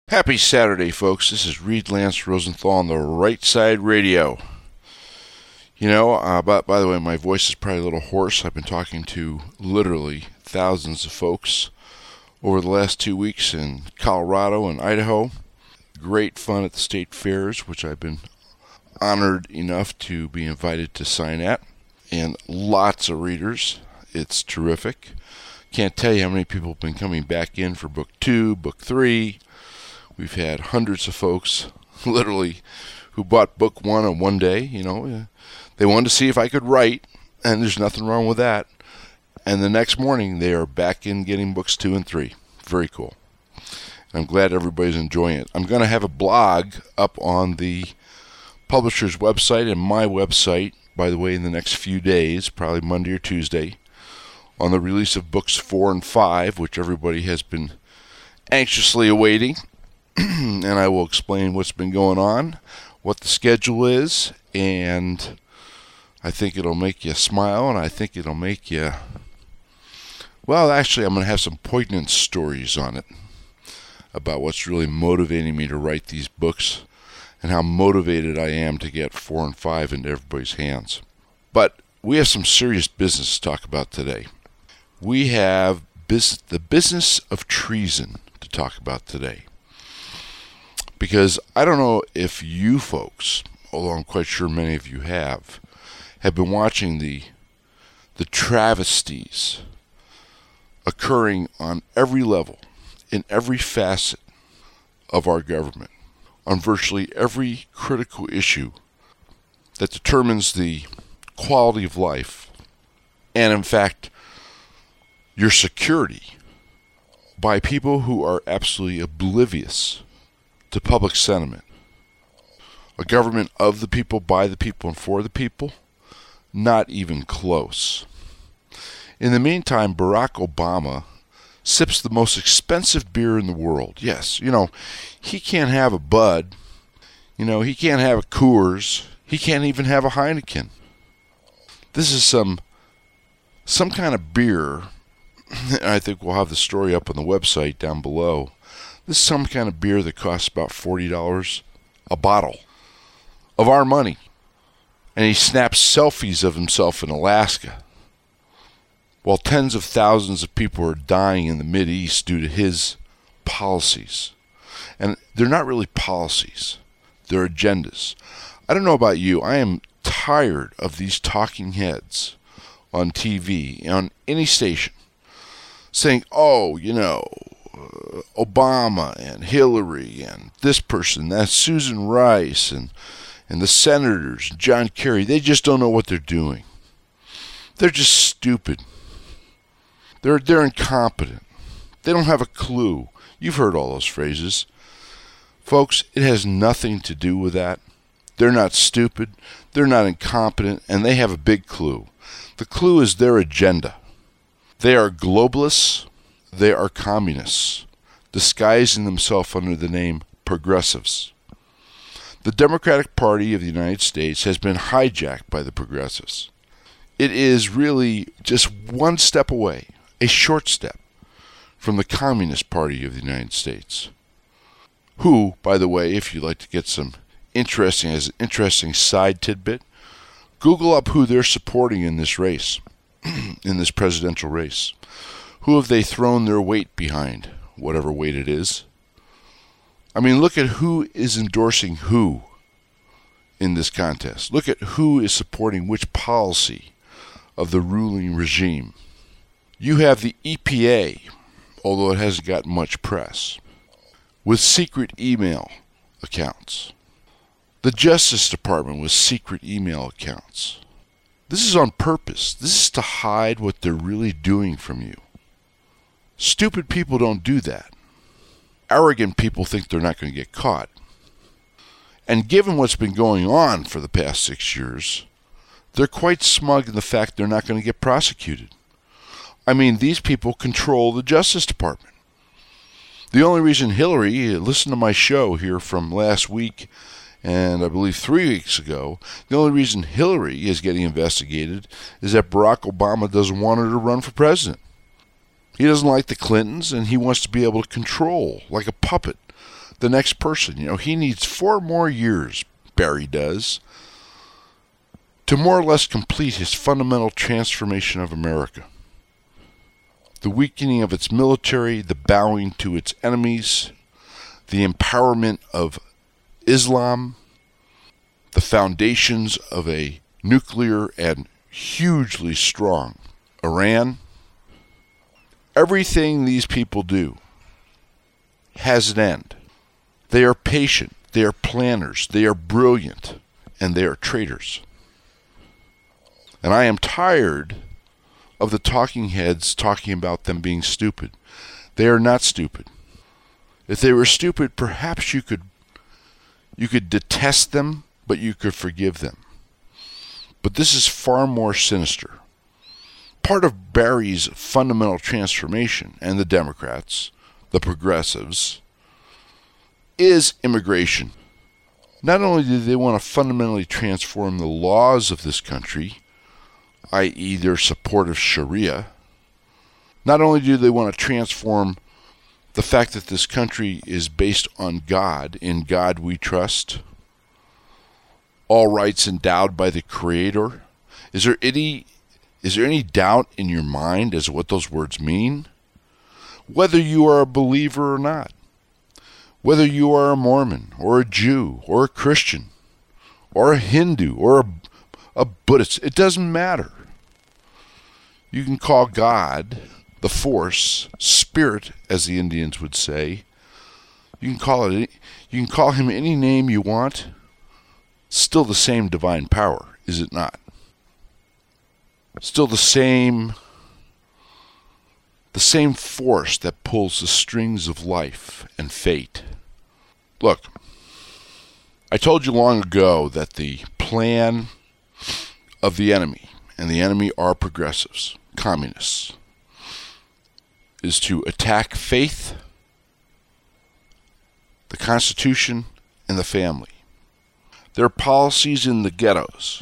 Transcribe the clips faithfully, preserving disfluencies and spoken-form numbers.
Happy Saturday, folks. This is Reed Lance Rosenthal on the Right Side Radio. You know, uh, by, by the way, my voice is probably a little hoarse. I've been talking to literally thousands of folks over the last two weeks in Colorado and Idaho. Great fun at the state fairs, which I've been honored enough to be invited to sign at. And lots of readers. It's terrific. Can't tell you how many people have been coming back in for book two, book three. We've had hundreds of folks, literally, who bought book one on one day. You know, they wanted to see if I could write, and there's nothing wrong with that. And the next morning, they are back in getting books two and three. Very cool. I'm glad everybody's enjoying it. I'm going to have a blog up on the publisher's website and my website, by the way, in the next few days, probably Monday or Tuesday, on the release of books four and five, which everybody has been anxiously awaiting. And I will explain what's been going on, what the schedule is, and I think it'll make you smile, and I think it'll make you, well, actually, I'm going to have some poignant stories on it about what's really motivating me to write these books and how motivated I am to get four and five into everybody's hands. But we have some serious business to talk about today. We have bus- the business of treason to talk about today. Because I don't know if you folks, although I'm quite sure many of you have, have been watching the the travesties occurring on every level, in every facet of our government, on virtually every critical issue that determines the quality of life and, in fact, your security by people who are absolutely oblivious to public sentiment. A government of the people, by the people, and for the people? Not even close. In the meantime, Barack Obama sips the most expensive beer in the world. Yes, you know, he can't have a Bud. You know, he can't have a Coors. He can't even have a Heineken. This is some some kind of beer. I think we'll have the story up on the website down below. This is some kind of beer that costs about forty dollars a bottle of our money. And he snaps selfies of himself in Alaska while tens of thousands of people are dying in the Mideast due to his policies. And they're not really policies. They're agendas. I don't know about you. I am tired of these talking heads on T V, on any station, saying, oh, you know, Uh, Obama and Hillary and this person, that's Susan Rice and and the senators, John Kerry, they just don't know what they're doing. They're just stupid. They're they're incompetent. They don't have a clue. You've heard all those phrases. Folks, it has nothing to do with that. They're not stupid. They're not incompetent, and they have a big clue. The clue is their agenda. They are globalists. They are communists, disguising themselves under the name progressives. The Democratic Party of the United States has been hijacked by the progressives. It is really just one step away, a short step, from the Communist Party of the United States, who, by the way, if you'd like to get some interesting, as an interesting side tidbit, Google up who they're supporting in this race, in this presidential race. Who have they thrown their weight behind, whatever weight it is? I mean, look at who is endorsing who in this contest. Look at who is supporting which policy of the ruling regime. You have the E P A, although it hasn't gotten much press, with secret email accounts. The Justice Department with secret email accounts. This is on purpose. This is to hide what they're really doing from you. Stupid people don't do that. Arrogant people think they're not going to get caught. And given what's been going on for the past six years, they're quite smug in the fact they're not going to get prosecuted. I mean, these people control the Justice Department. The only reason Hillary, listen to my show here from last week and I believe three weeks ago, the only reason Hillary is getting investigated is that Barack Obama doesn't want her to run for president. He doesn't like the Clintons, and he wants to be able to control, like a puppet, the next person. You know, he needs four more years, Barry does, to more or less complete his fundamental transformation of America. The weakening of its military, the bowing to its enemies, the empowerment of Islam, the foundations of a nuclear and hugely strong Iran. Everything these people do has an end. They are patient, they are planners, they are brilliant, and they are traitors. And I am tired of the talking heads talking about them being stupid. They are not stupid. If they were stupid, perhaps you could you could detest them, but you could forgive them. But this is far more sinister. Part of Barry's fundamental transformation, and the Democrats, the progressives, is immigration. Not only do they want to fundamentally transform the laws of this country, that is their support of Sharia, not only do they want to transform the fact that this country is based on God, in God we trust, all rights endowed by the Creator. Is there any is there any doubt in your mind as to what those words mean? Whether you are a believer or not, whether you are a Mormon or a Jew or a Christian or a Hindu or a, a Buddhist, it doesn't matter. You can call God, the force, spirit, as the Indians would say. You can call it. You can call him any name you want. Still the same divine power, is it not? Still the same. The same force that pulls the strings of life and fate. Look, I told you long ago that the plan of the enemy, and the enemy are progressives, communists, is to attack faith, the Constitution, and the family. Their policies in the ghettos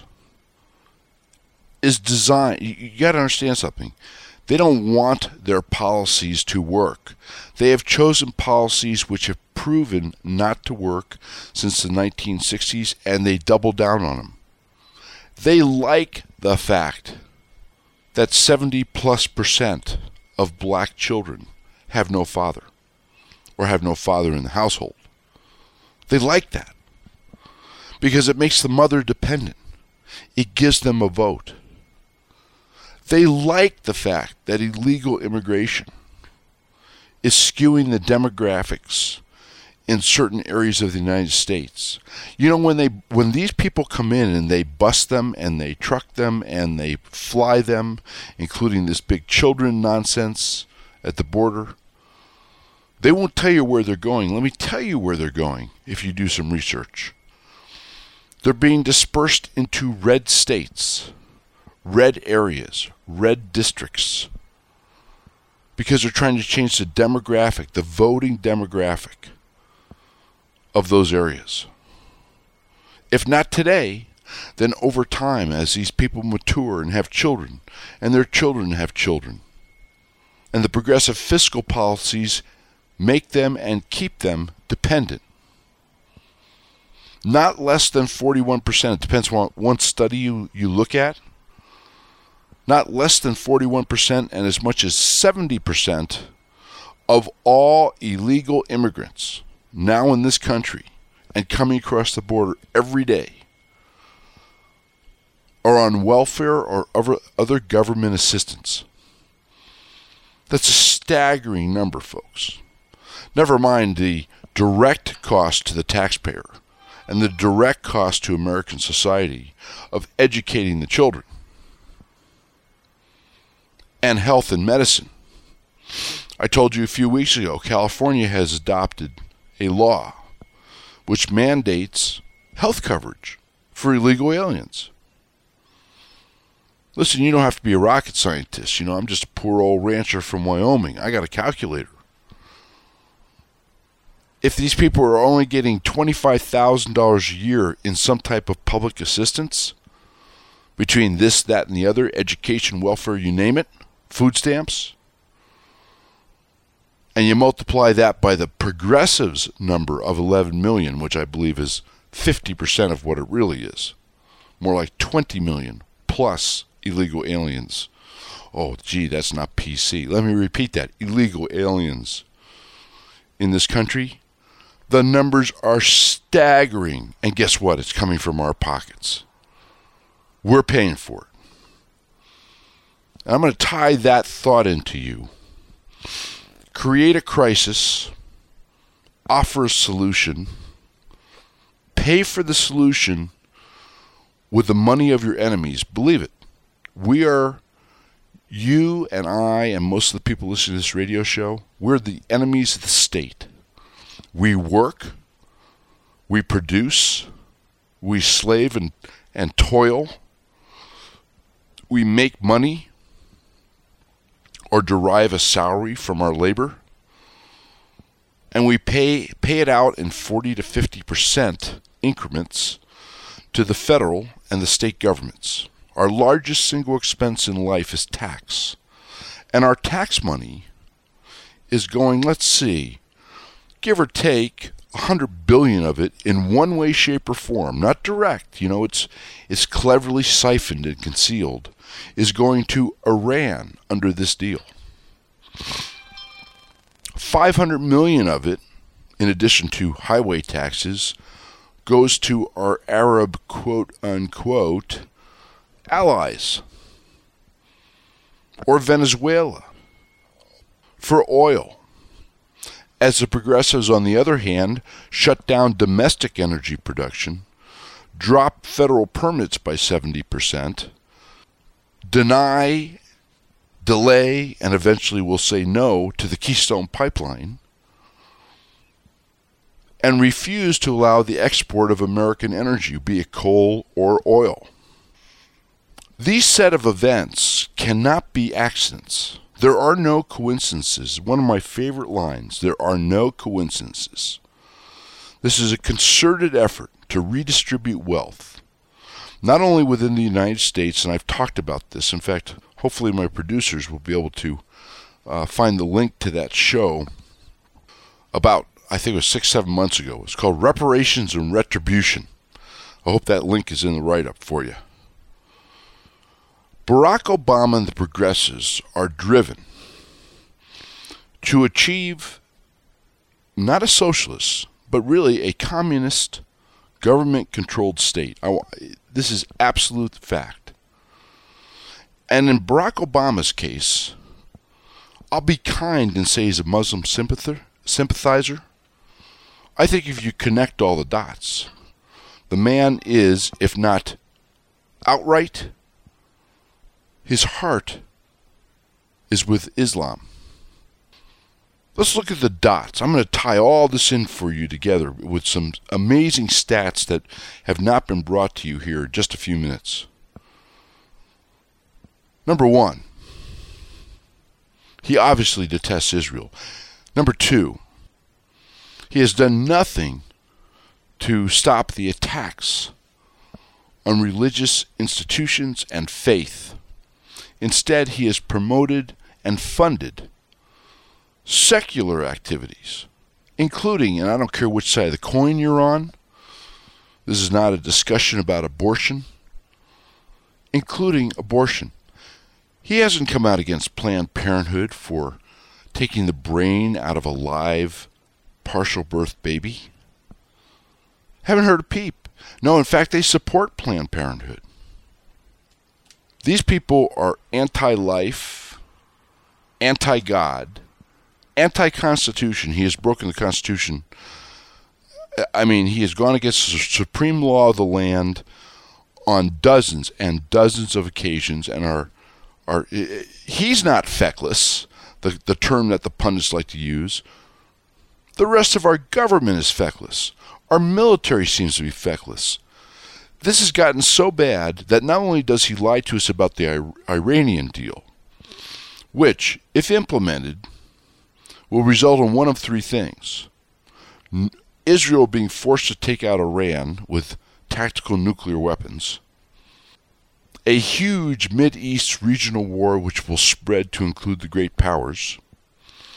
is designed, you, you got to understand something. They don't want their policies to work. They have chosen policies which have proven not to work since the nineteen sixties, and they double down on them. They like the fact that seventy plus percent of black children have no father, or have no father in the household. They like that because it makes the mother dependent. It gives them a vote. They like the fact that illegal immigration is skewing the demographics in certain areas of the United States. You know, when they when these people come in and they bus them and they truck them and they fly them, including this big children nonsense at the border, they won't tell you where they're going. Let me tell you where they're going if you do some research. They're being dispersed into red states, red areas, red districts, because they're trying to change the demographic, the voting demographic of those areas. If not today, then over time, as these people mature and have children, and their children have children, and the progressive fiscal policies make them and keep them dependent. Not less than forty-one percent, it depends on one study you, you look at, not less than forty-one percent and as much as seventy percent of all illegal immigrants now in this country and coming across the border every day are on welfare or other, other government assistance. That's a staggering number, folks. Never mind the direct cost to the taxpayer and the direct cost to American society of educating the children and health and medicine. I told you a few weeks ago, California has adopted a law which mandates health coverage for illegal aliens. Listen, you don't have to be a rocket scientist. You know, I'm just a poor old rancher from Wyoming. I got a calculator. If these people are only getting twenty-five thousand dollars a year in some type of public assistance, between this, that, and the other, education, welfare, you name it, food stamps, and you multiply that by the progressives number of eleven million, which I believe is fifty percent of what it really is. More like twenty million plus illegal aliens. Oh, gee, that's not P C. Let me repeat that. Illegal aliens in this country. The numbers are staggering. And guess what? It's coming from our pockets. We're paying for it. I'm going to tie that thought into you. Create a crisis, offer a solution, pay for the solution with the money of your enemies. Believe it. We are, you and I and most of the people listening to this radio show, we're the enemies of the state. We work, we produce, we slave and, and toil, we make money or derive a salary from our labor, and we pay pay it out in forty to fifty percent increments to the federal and the state governments. Our largest single expense in life is tax. And our tax money is going, let's see, give or take one hundred billion dollars of it in one way, shape, or form, not direct, you know, it's it's cleverly siphoned and concealed, is going to Iran under this deal. five hundred million dollars of it, in addition to highway taxes, goes to our Arab quote-unquote allies, or Venezuela, for oil. As the progressives, on the other hand, shut down domestic energy production, drop federal permits by seventy percent, deny, delay, and eventually will say no to the Keystone Pipeline, and refuse to allow the export of American energy, be it coal or oil. These set of events cannot be accidents. There are no coincidences. One of my favorite lines, there are no coincidences. This is a concerted effort to redistribute wealth, not only within the United States, and I've talked about this. In fact, hopefully my producers will be able to uh, find the link to that show about, I think it was six, seven months ago. It's called Reparations and Retribution. I hope that link is in the write-up for you. Barack Obama and the progressives are driven to achieve not a socialist, but really a communist, government-controlled state. I, this is absolute fact. And in Barack Obama's case, I'll be kind and say he's a Muslim sympathizer. sympathizer. I think if you connect all the dots, the man is, if not outright, his heart is with Islam. Let's look at the dots. I'm going to tie all this in for you together with some amazing stats that have not been brought to you here in just a few minutes. Number one, he obviously detests Israel. Number two, he has done nothing to stop the attacks on religious institutions and faith. Instead, he has promoted and funded secular activities, including, and I don't care which side of the coin you're on, this is not a discussion about abortion, including abortion. He hasn't come out against Planned Parenthood for taking the brain out of a live, partial birth baby. Haven't heard a peep. No, in fact, they support Planned Parenthood. These people are anti-life, anti-God, anti-Constitution. He has broken the Constitution. I mean, he has gone against the supreme law of the land on dozens and dozens of occasions, and are are he's not feckless, the the term that the pundits like to use. The rest of our government is feckless. Our military seems to be feckless. This has gotten so bad that not only does he lie to us about the I- Iranian deal, which, if implemented, will result in one of three things. N- Israel being forced to take out Iran with tactical nuclear weapons, a huge Mideast regional war which will spread to include the great powers,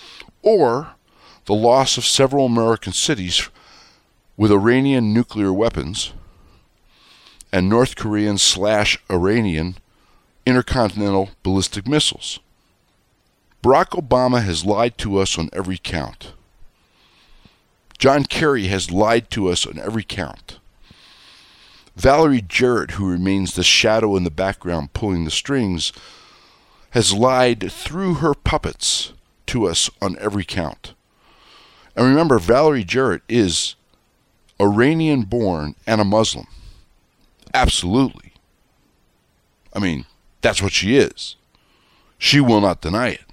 or the loss of several American cities with Iranian nuclear weapons and North Korean slash Iranian intercontinental ballistic missiles. Barack Obama has lied to us on every count. John Kerry has lied to us on every count. Valerie Jarrett, who remains the shadow in the background pulling the strings, has lied through her puppets to us on every count. And remember, Valerie Jarrett is Iranian-born and a Muslim. Absolutely. I mean, that's what she is. She will not deny it.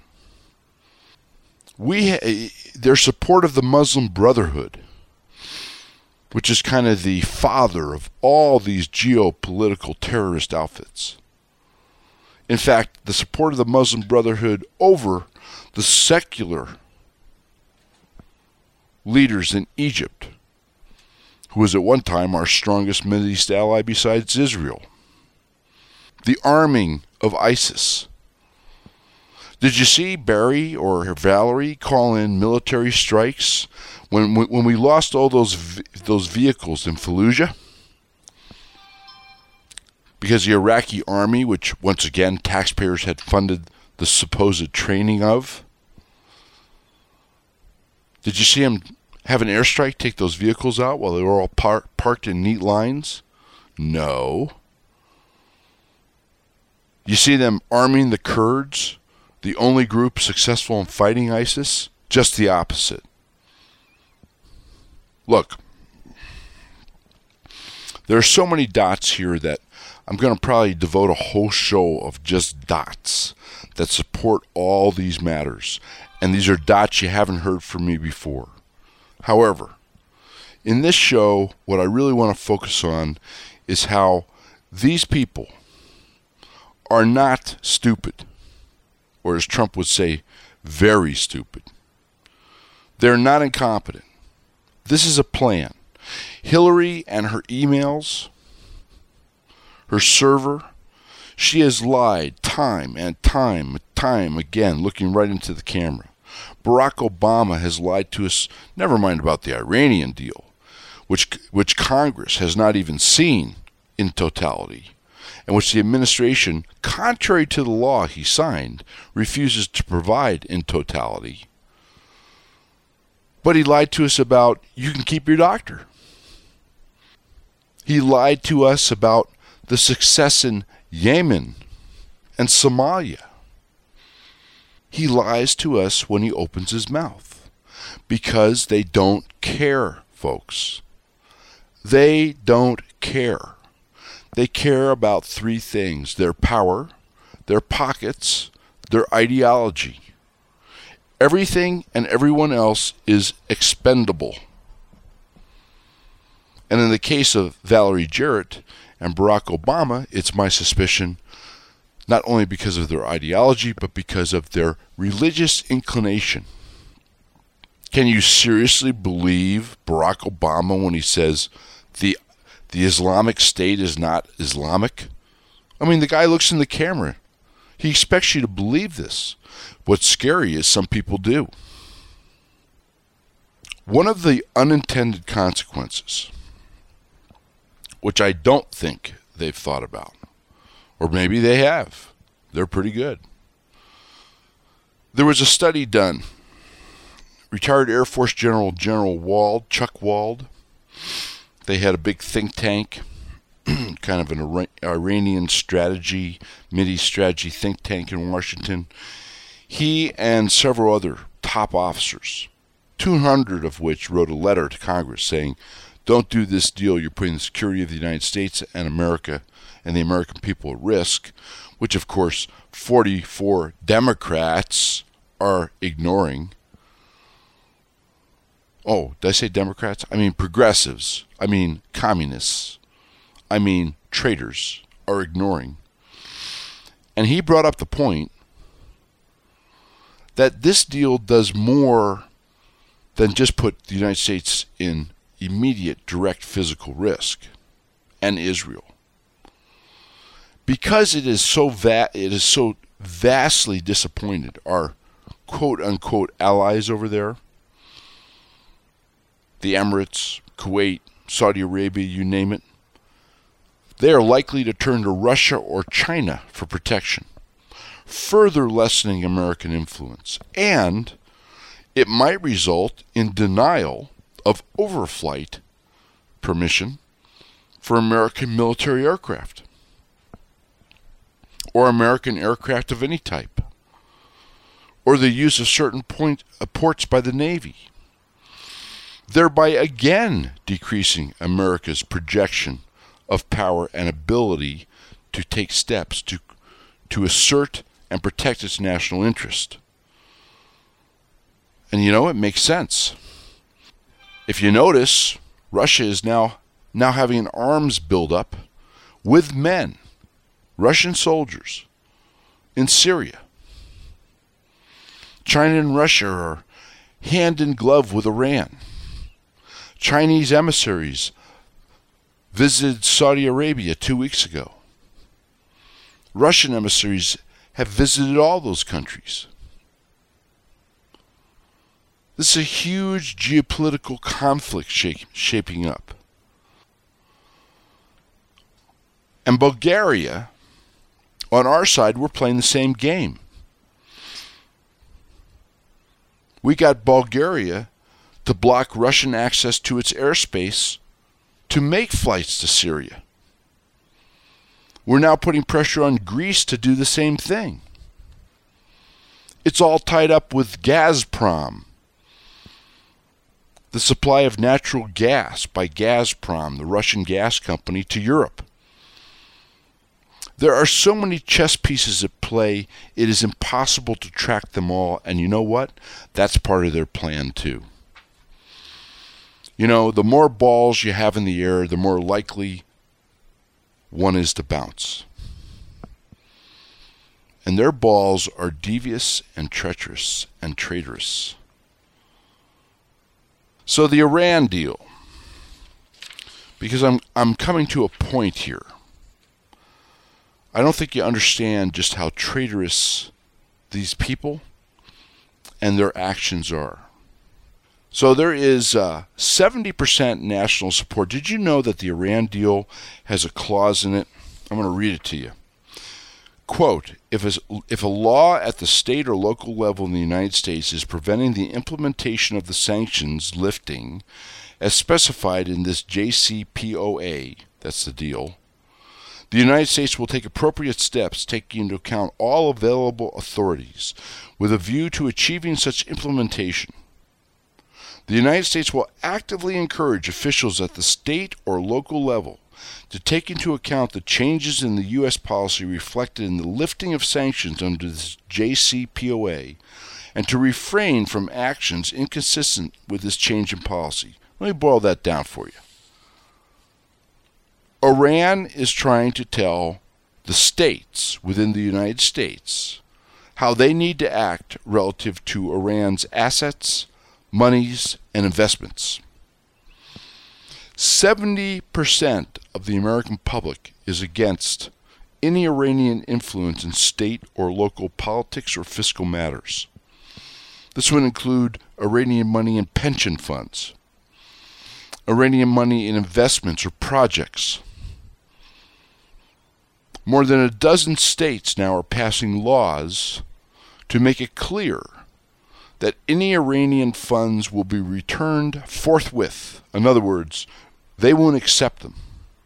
We ha- their support of the Muslim Brotherhood, which is kind of the father of all these geopolitical terrorist outfits. In fact, the support of the Muslim Brotherhood over the secular leaders in Egypt, who was at one time our strongest Middle East ally besides Israel. The arming of ISIS. Did you see Barry or Valerie call in military strikes when when we lost all those those vehicles in Fallujah? Because the Iraqi army, which once again taxpayers had funded the supposed training of, did you see them have an airstrike take those vehicles out while they were all par- parked in neat lines? No. You see them arming the Kurds, the only group successful in fighting ISIS? Just the opposite. Look, there are so many dots here that I'm going to probably devote a whole show of just dots that support all these matters. And these are dots you haven't heard from me before. However, in this show, what I really want to focus on is how these people are not stupid, or as Trump would say, very stupid. They're not incompetent. This is a plan. Hillary and her emails, her server, she has lied time and time and time again, looking right into the camera. Barack Obama has lied to us, never mind about the Iranian deal, which which Congress has not even seen in totality, and which the administration, contrary to the law he signed, refuses to provide in totality. But he lied to us about, you can keep your doctor. He lied to us about the success in Yemen and Somalia. He lies to us when he opens his mouth, because they don't care, folks. They don't care. They care about three things: their power, their pockets, their ideology. Everything and everyone else is expendable. And in the case of Valerie Jarrett and Barack Obama, it's my suspicion, not only because of their ideology, but because of their religious inclination. Can you seriously believe Barack Obama when he says the the Islamic State is not Islamic? I mean, the guy looks in the camera. He expects you to believe this. What's scary is some people do. One of the unintended consequences, which I don't think they've thought about, or maybe they have. They're pretty good. There was a study done. Retired Air Force General General Wald, Chuck Wald. They had a big think tank, kind of an Iranian strategy, Mideast strategy think tank in Washington. He and several other top officers, two hundred of which wrote a letter to Congress saying, don't do this deal, you're putting the security of the United States and America and the American people at risk, which of course forty-four Democrats are ignoring. Oh, did I say Democrats? I mean progressives. I mean communists. I mean traitors are ignoring. And he brought up the point that this deal does more than just put the United States in immediate direct physical risk, and Israel. Because it is so va- it is so vastly disappointed our quote-unquote allies over there, the Emirates, Kuwait, Saudi Arabia, you name it, they are likely to turn to Russia or China for protection, further lessening American influence. And it might result in denial of overflight permission for American military aircraft or American aircraft of any type, or the use of certain point, uh, ports by the Navy, thereby again decreasing America's projection of power and ability to take steps to, to assert and protect its national interest. And you know, it makes sense. If you notice, Russia is now, now having an arms buildup with men, Russian soldiers, in Syria. China and Russia are hand in glove with Iran. Chinese emissaries visited Saudi Arabia two weeks ago. Russian emissaries have visited all those countries. This is a huge geopolitical conflict shape, shaping up. And Bulgaria, on our side, we're playing the same game. We got Bulgaria to block Russian access to its airspace to make flights to Syria. We're now putting pressure on Greece to do the same thing. It's all tied up with Gazprom, the supply of natural gas by Gazprom, the Russian gas company, to Europe. There are so many chess pieces at play, it is impossible to track them all, and you know what? That's part of their plan too. You know, the more balls you have in the air, the more likely one is to bounce. And their balls are devious and treacherous and traitorous. So the Iran deal, because I'm I'm coming to a point here. I don't think you understand just how traitorous these people and their actions are. So there is uh, seventy percent national support. Did you know that the Iran deal has a clause in it? I'm going to read it to you. Quote, if a, if a law at the state or local level in the United States is preventing the implementation of the sanctions lifting as specified in this J C P O A, that's the deal, the United States will take appropriate steps taking into account all available authorities with a view to achieving such implementation. The United States will actively encourage officials at the state or local level to take into account the changes in the U S policy reflected in the lifting of sanctions under this J C P O A and to refrain from actions inconsistent with this change in policy. Let me boil that down for you. Iran is trying to tell the states within the United States how they need to act relative to Iran's assets, monies, and investments. seventy percent of the American public is against any Iranian influence in state or local politics or fiscal matters. This would include Iranian money in pension funds, Iranian money in investments or projects. More than a dozen states now are passing laws to make it clear that any Iranian funds will be returned forthwith. In other words, they won't accept them.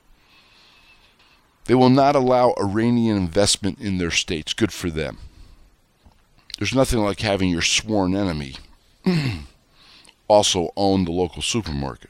They will not allow Iranian investment in their states. Good for them. There's nothing like having your sworn enemy also own the local supermarket.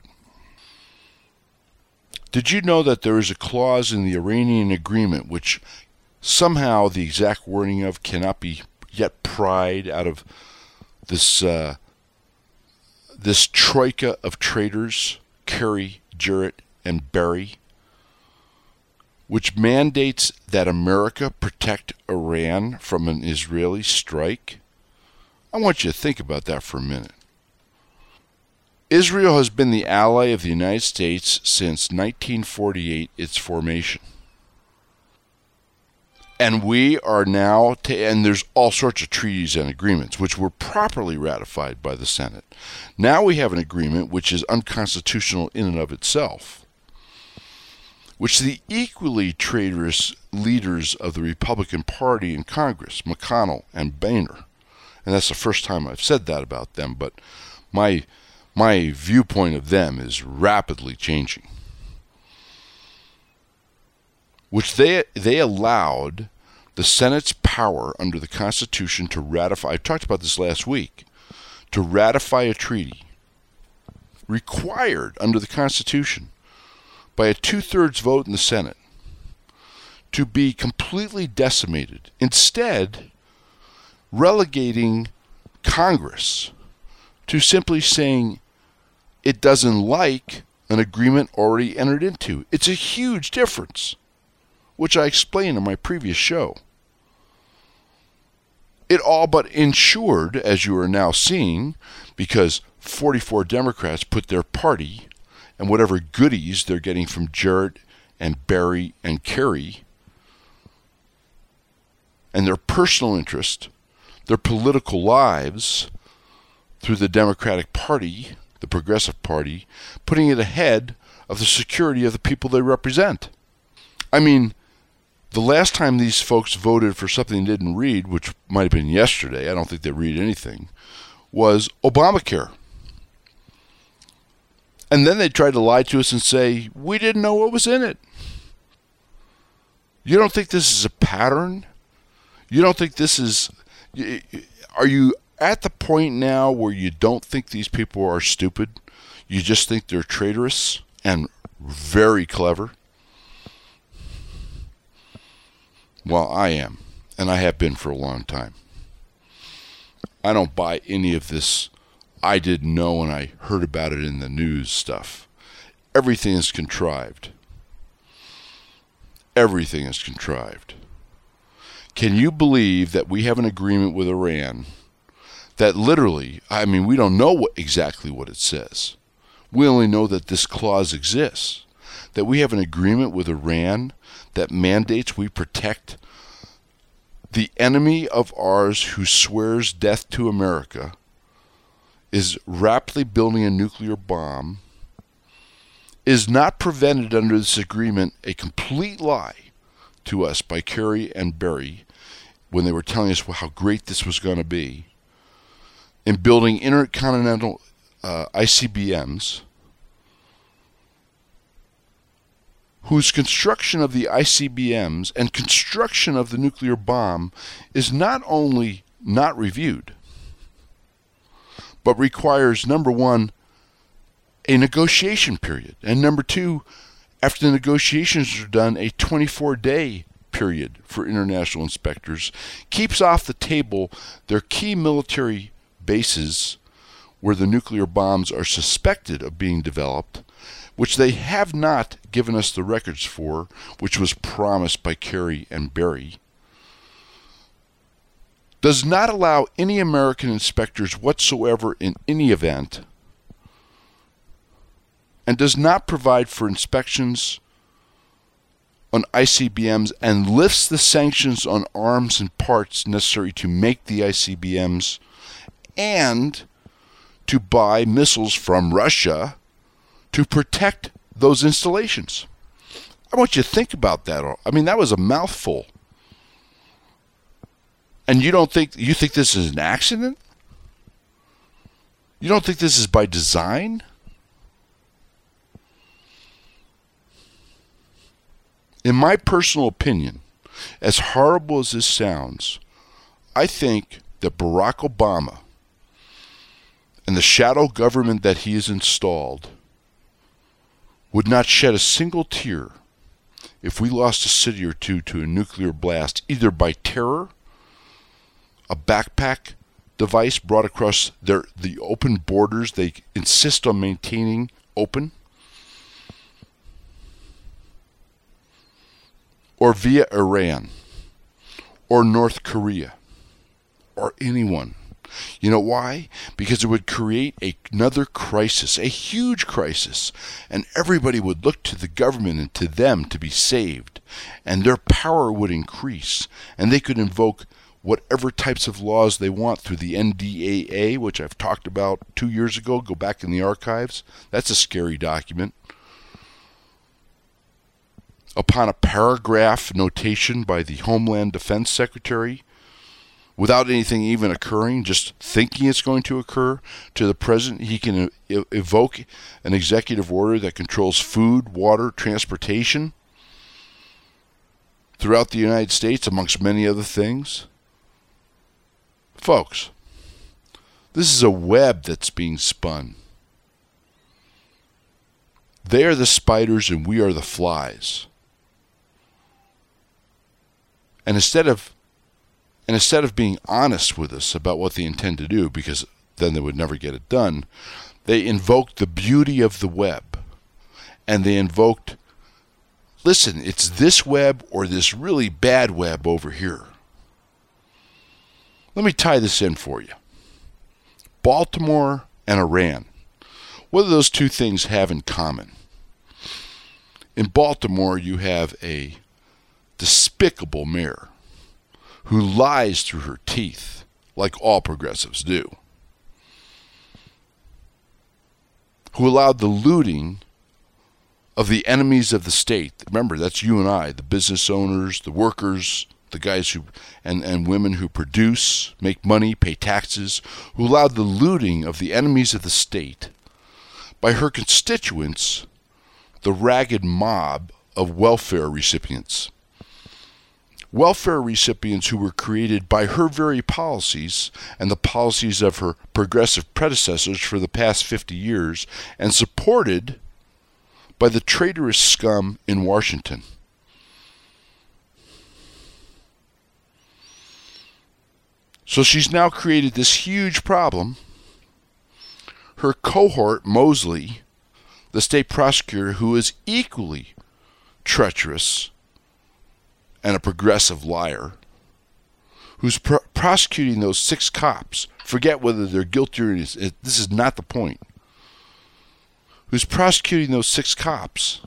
Did you know that there is a clause in the Iranian agreement which somehow the exact wording of cannot be yet pried out of this uh, this troika of traitors, Kerry, Jarrett, and Barry, which mandates that America protect Iran from an Israeli strike? I want you to think about that for a minute. Israel has been the ally of the United States since nineteen forty-eight, its formation. And we are now, t- and there's all sorts of treaties and agreements which were properly ratified by the Senate. Now we have an agreement which is unconstitutional in and of itself, which the equally traitorous leaders of the Republican Party in Congress, McConnell and Boehner, and that's the first time I've said that about them, but my my viewpoint of them is rapidly changing, which they they allowed the Senate's power under the Constitution to ratify, I talked about this last week, to ratify a treaty required under the Constitution by a two-thirds vote in the Senate to be completely decimated, instead relegating Congress to simply saying it doesn't like an agreement already entered into. It's a huge difference, which I explained in my previous show. It all but ensured, as you are now seeing, because forty-four Democrats put their party and whatever goodies they're getting from Jarrett and Barry and Kerry and their personal interest, their political lives through the Democratic Party, the Progressive Party, putting it ahead of the security of the people they represent. I mean, the last time these folks voted for something they didn't read, which might have been yesterday, I don't think they read anything, was Obamacare. And then they tried to lie to us and say, we didn't know what was in it. You don't think this is a pattern? You don't think this is... Are you at the point now where you don't think these people are stupid? You just think they're traitorous and very clever? Well, I am, and I have been for a long time. I don't buy any of this I didn't know and I heard about it in the news stuff. Everything is contrived. Everything is contrived. Can you believe that we have an agreement with Iran that literally, I mean, we don't know what, exactly what it says. We only know that this clause exists. That we have an agreement with Iran that mandates we protect the enemy of ours who swears death to America, is rapidly building a nuclear bomb, is not prevented under this agreement, a complete lie to us by Kerry and Barry when they were telling us how great this was going to be, in building intercontinental uh, I C B Ms, whose construction of the I C B Ms and construction of the nuclear bomb is not only not reviewed, but requires, number one, a negotiation period, and number two, after the negotiations are done, a twenty-four day period for international inspectors, keeps off the table their key military bases where the nuclear bombs are suspected of being developed, which they have not given us the records for, which was promised by Kerry and Barry, does not allow any American inspectors whatsoever in any event, and does not provide for inspections on I C B Ms, and lifts the sanctions on arms and parts necessary to make the I C B Ms and to buy missiles from Russia to protect those installations. I want you to think about that. I mean, that was a mouthful. And you don't think, you think this is an accident? You don't think this is by design? In my personal opinion, as horrible as this sounds, I think that Barack Obama and the shadow government that he has installed would not shed a single tear if we lost a city or two to a nuclear blast, either by terror, a backpack device brought across their the open borders they insist on maintaining open, or via Iran, or North Korea, or anyone. You know why? Because it would create a, another crisis, a huge crisis, and everybody would look to the government and to them to be saved. and their power would increase, and they could invoke whatever types of laws they want through the N D A A, which I've talked about two years ago. Go back in the archives. That's a scary document. Upon a paragraph notation by the Homeland Defense Secretary, without anything even occurring, just thinking it's going to occur, to the president, he can e- evoke an executive order that controls food, water, transportation throughout the United States, amongst many other things. Folks, this is a web that's being spun. They are the spiders and we are the flies. And instead of and instead of being honest with us about what they intend to do, because then they would never get it done, they invoked the beauty of the web. And they invoked, listen, it's this web or this really bad web over here. Let me tie this in for you. Baltimore and Iran. What do those two things have in common? In Baltimore, you have a despicable mayor who lies through her teeth, like all progressives do, who allowed the looting of the enemies of the state. Remember, that's you and I, the business owners, the workers, the guys who and, and women who produce, make money, pay taxes, who allowed the looting of the enemies of the state by her constituents, the ragged mob of welfare recipients. Welfare recipients who were created by her very policies and the policies of her progressive predecessors for the past fifty years, and supported by the traitorous scum in Washington. So she's now created this huge problem. Her cohort, Mosley, the state prosecutor, who is equally treacherous and a progressive liar, who's pr- prosecuting those six cops, forget whether they're guilty or not, this is not the point, who's prosecuting those six cops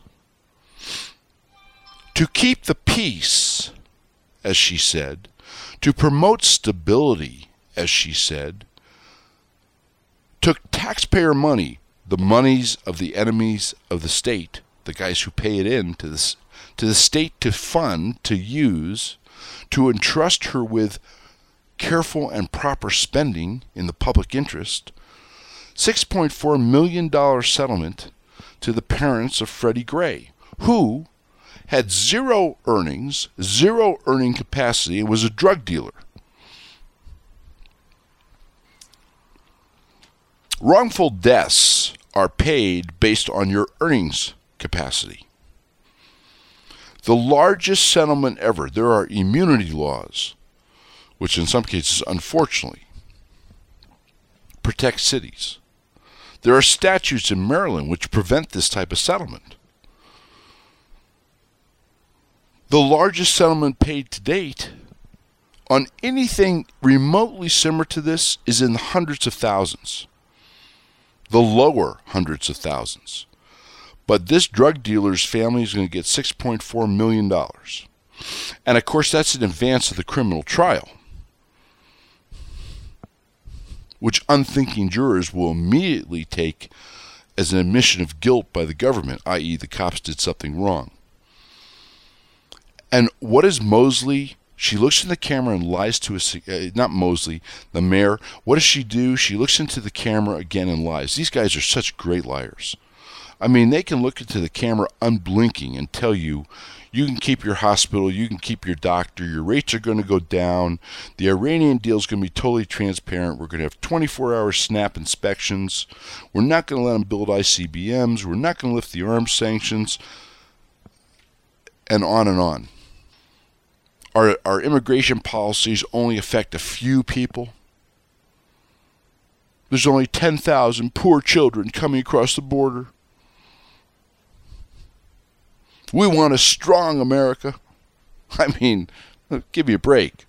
to keep the peace, as she said, to promote stability, as she said, took taxpayer money, the monies of the enemies of the state, the guys who pay it in to the, to the state to fund, to use, to entrust her with careful and proper spending in the public interest, six point four million dollars settlement to the parents of Freddie Gray, who had zero earnings, zero earning capacity, and was a drug dealer. Wrongful deaths are paid based on your earnings capacity. The largest settlement ever, there are immunity laws, which in some cases, unfortunately, protect cities. There are statutes in Maryland which prevent this type of settlement. The largest settlement paid to date on anything remotely similar to this is in the hundreds of thousands. The lower hundreds of thousands. But this drug dealer's family is going to get six point four million dollars. And of course, that's in advance of the criminal trial, which unthinking jurors will immediately take as an admission of guilt by the government, that is the cops did something wrong. And what is Mosley? She looks in the camera and lies to us. Uh, not Mosley, the mayor. What does she do? She looks into the camera again and lies. These guys are such great liars. I mean, they can look into the camera unblinking and tell you, you can keep your hospital, you can keep your doctor, your rates are going to go down, the Iranian deal is going to be totally transparent, we're going to have twenty-four hour SNAP inspections, we're not going to let them build I C B Ms, we're not going to lift the arms sanctions, and on and on. Our, our immigration policies only affect a few people. There's only ten thousand poor children coming across the border. We want a strong America. I mean, give me a break.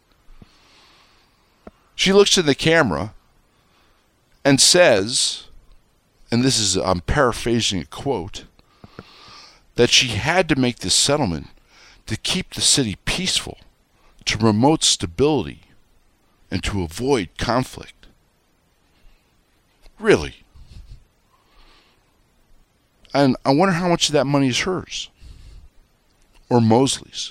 She looks in the camera and says, and this is, I'm paraphrasing a quote, that she had to make this settlement to keep the city peaceful, to promote stability, and to avoid conflict. Really. And I wonder how much of that money is hers or Mosley's.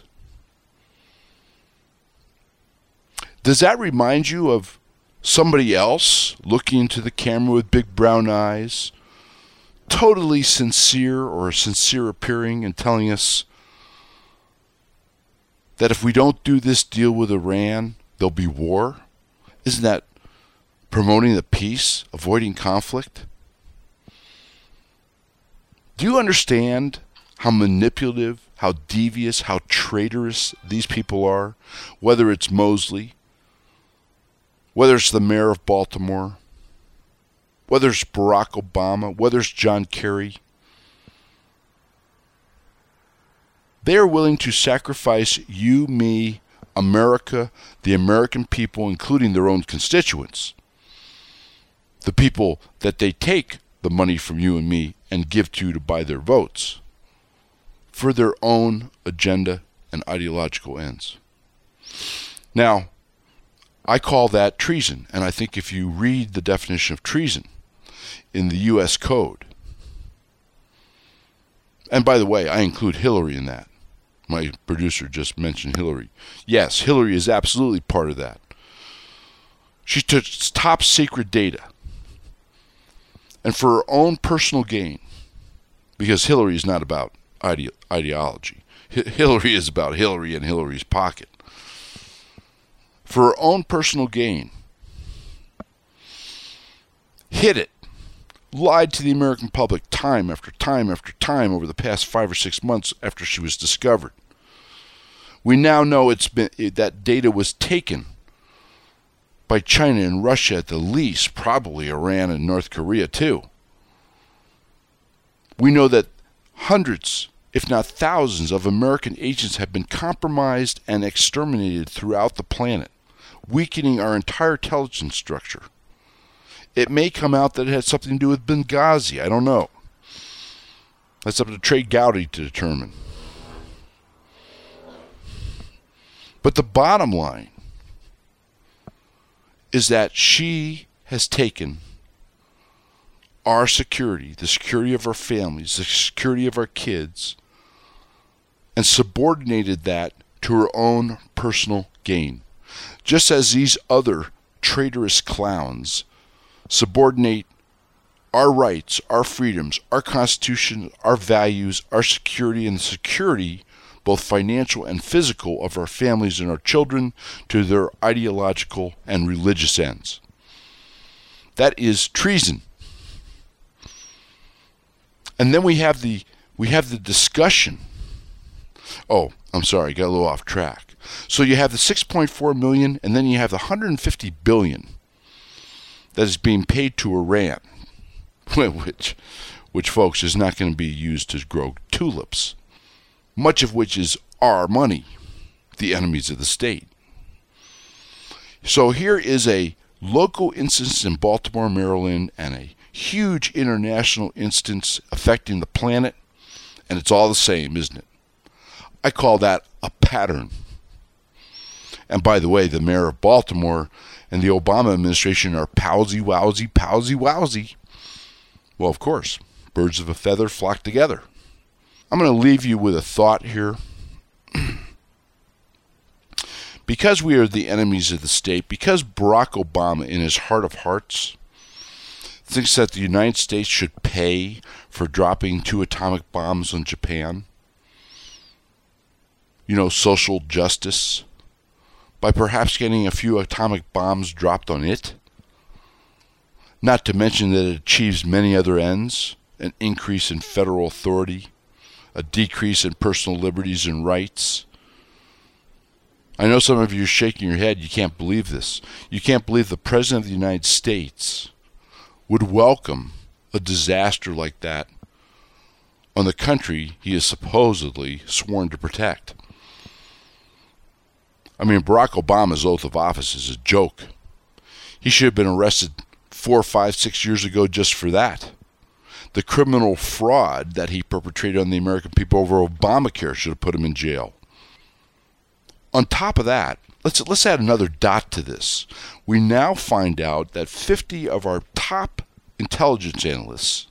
Does that remind you of somebody else looking into the camera with big brown eyes, totally sincere or sincere appearing and telling us that if we don't do this deal with Iran, there'll be war? Isn't that promoting the peace, avoiding conflict? Do you understand how manipulative, how devious, how traitorous these people are? Whether it's Mosley, whether it's the mayor of Baltimore, whether it's Barack Obama, whether it's John Kerry. They are willing to sacrifice you, me, America, the American people, including their own constituents, the people that they take the money from you and me and give to to buy their votes, for their own agenda and ideological ends. Now, I call that treason, and I think if you read the definition of treason in the U S Code, and by the way, I include Hillary in that. My producer just mentioned Hillary. Yes, Hillary is absolutely part of that. She took top secret data, and for her own personal gain, because Hillary is not about ide- ideology. H- Hillary is about Hillary and Hillary's pocket. For her own personal gain, hid it, lied to the American public time after time after time over the past five or six months after she was discovered. We now know it's been it, that data was taken by China and Russia at the least, probably Iran and North Korea too. We know that hundreds, if not thousands, of American agents have been compromised and exterminated throughout the planet, weakening our entire intelligence structure. It may come out that it had something to do with Benghazi. I don't know. That's up to Trey Gowdy to determine. But the bottom line is that she has taken our security, the security of our families, the security of our kids, and subordinated that to her own personal gain. Just as these other traitorous clowns subordinate our rights, our freedoms, our Constitution, our values, our security, and the security, both financial and physical, of our families and our children to their ideological and religious ends. That is treason. And then we have the we have the discussion. Oh, I'm sorry, got a little off track. So you have the six point four million, and then you have the one hundred fifty billion that is being paid to Iran, which, which folks, is not going to be used to grow tulips, much of which is our money, the enemies of the state. So here is a local instance in Baltimore, Maryland, and a huge international instance affecting the planet, and it's all the same, isn't it? I call that a pattern. And by the way, the mayor of Baltimore and the Obama administration are palsy, wowsy, palsy, wowsy. Well, of course, birds of a feather flock together. I'm going to leave you with a thought here. Because we are the enemies of the state, because Barack Obama, in his heart of hearts, thinks that the United States should pay for dropping two atomic bombs on Japan, you know, social justice, by perhaps getting a few atomic bombs dropped on it, not to mention that it achieves many other ends, an increase in federal authority, a decrease in personal liberties and rights. I know some of you are shaking your head. You can't believe this. You can't believe the President of the United States would welcome a disaster like that on the country he is supposedly sworn to protect. I mean, Barack Obama's oath of office is a joke. He should have been arrested four, five, six years ago just for that. The criminal fraud that he perpetrated on the American people over Obamacare should have put him in jail. On top of that, let's let's add another dot to this. We now find out that fifty of our top intelligence analysts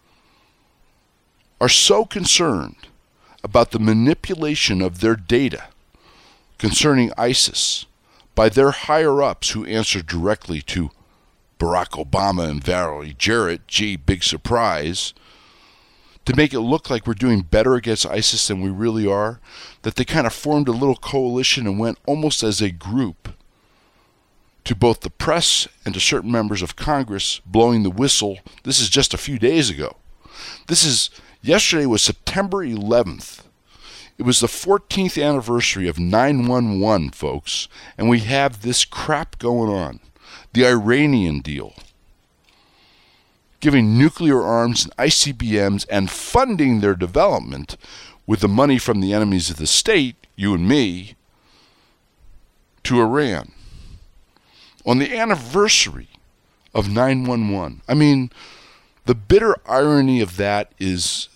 are so concerned about the manipulation of their data concerning ISIS by their higher-ups who answer directly to Barack Obama and Valerie Jarrett, gee, big surprise, to make it look like we're doing better against ISIS than we really are, that they kind of formed a little coalition and went almost as a group to both the press and to certain members of Congress blowing the whistle. This is just a few days ago. This is, yesterday was September eleventh. It was the fourteenth anniversary of nine one one, folks, and we have this crap going on. The Iranian deal, giving nuclear arms and I C B Ms and funding their development with the money from the enemies of the state, you and me, to Iran. On the anniversary of nine one one. I mean, the bitter irony of that is...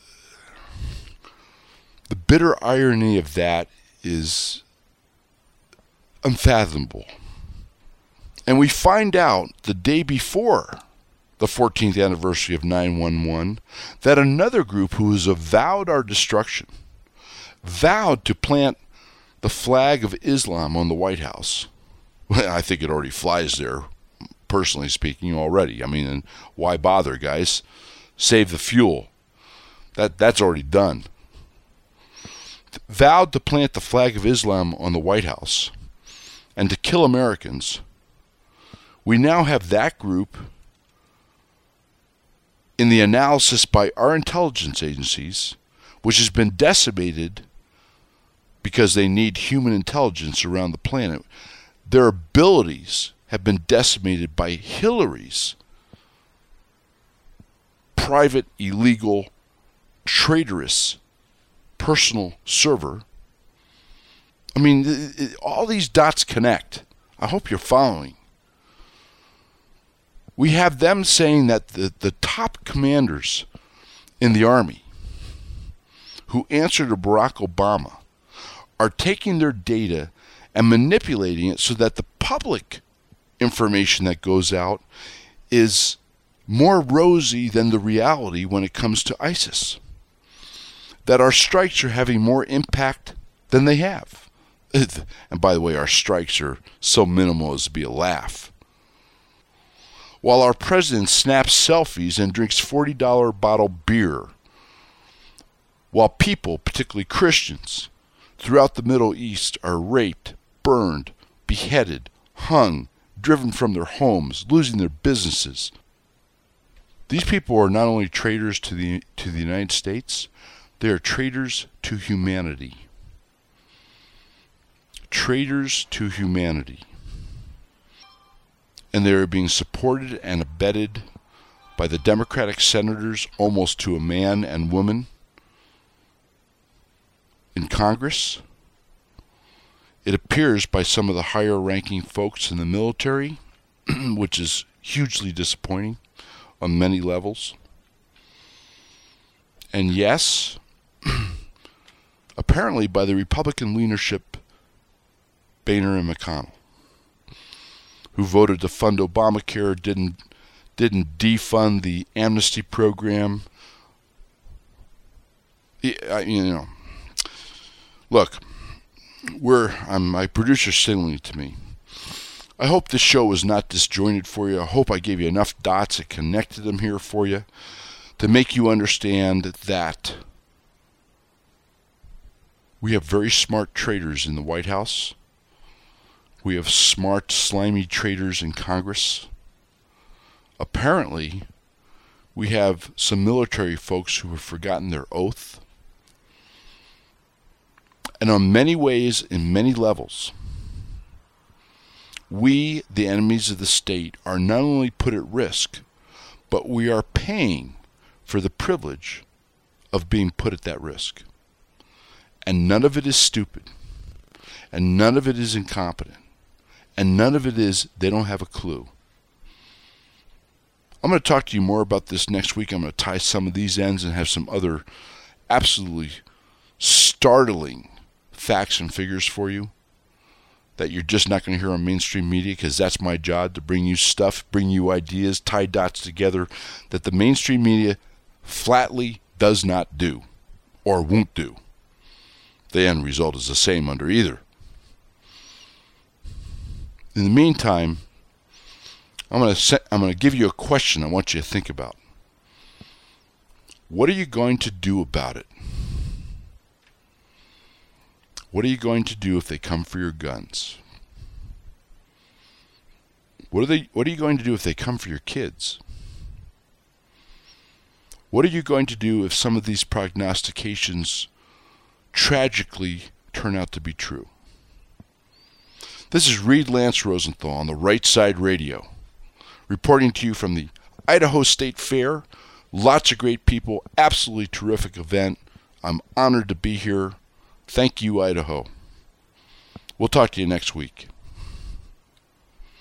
The bitter irony of that is unfathomable. And we find out the day before the fourteenth anniversary of nine one one that another group who has avowed our destruction, vowed to plant the flag of Islam on the White House. Well, I think it already flies there, personally speaking, already. I mean, and why bother, guys? Save the fuel. That that's already done. Vowed to plant the flag of Islam on the White House and to kill Americans. We now have that group in the analysis by our intelligence agencies, which has been decimated because they need human intelligence around the planet. Their abilities have been decimated by Hillary's private, illegal, traitorous personal server. I mean, it, it, all these dots connect. I hope you're following. We have them saying that the, the top commanders in the Army who answer to Barack Obama are taking their data and manipulating it so that the public information that goes out is more rosy than the reality when it comes to ISIS. That our strikes are having more impact than they have. And by the way, our strikes are so minimal as to be a laugh. While our president snaps selfies and drinks forty dollar bottle beer, while people, particularly Christians, throughout the Middle East are raped, burned, beheaded, hung, driven from their homes, losing their businesses. These people are not only traitors to the to the United States, they are traitors to humanity. Traitors to humanity. And they are being supported and abetted by the Democratic senators almost to a man and woman in Congress. It appears by some of the higher ranking folks in the military, which is hugely disappointing on many levels. And yes, apparently by the Republican leadership, Boehner and McConnell, who voted to fund Obamacare, didn't didn't defund the amnesty program. You know, look, we're I'm, my producer's signaling to me. I hope this show was not disjointed for you. I hope I gave you enough dots that connected them here for you to make you understand that we have very smart traitors in the White House. We have smart, slimy traitors in Congress. Apparently, we have some military folks who have forgotten their oath. And on many ways, in many levels, we, the enemies of the state, are not only put at risk, but we are paying for the privilege of being put at that risk. And none of it is stupid. And none of it is incompetent. And none of it is they don't have a clue. I'm going to talk to you more about this next week. I'm going to tie some of these ends and have some other absolutely startling facts and figures for you. that you're just not going to hear on mainstream media, because that's my job, to bring you stuff, bring you ideas, tie dots together that the mainstream media flatly does not do or won't do. The end result is the same under either. In the meantime, I'm going to set, I'm going to give you a question I want you to think about. What are you going to do about it? What are you going to do if they come for your guns? What are they what are you going to do if they come for your kids? What are you going to do if some of these prognostications tragically turn out to be true? This is Reed Lance Rosenthal on the Right Side Radio, reporting to you from the Idaho State Fair. Lots of great people, absolutely terrific event. I'm honored to be here. Thank you, Idaho. We'll talk to you next week.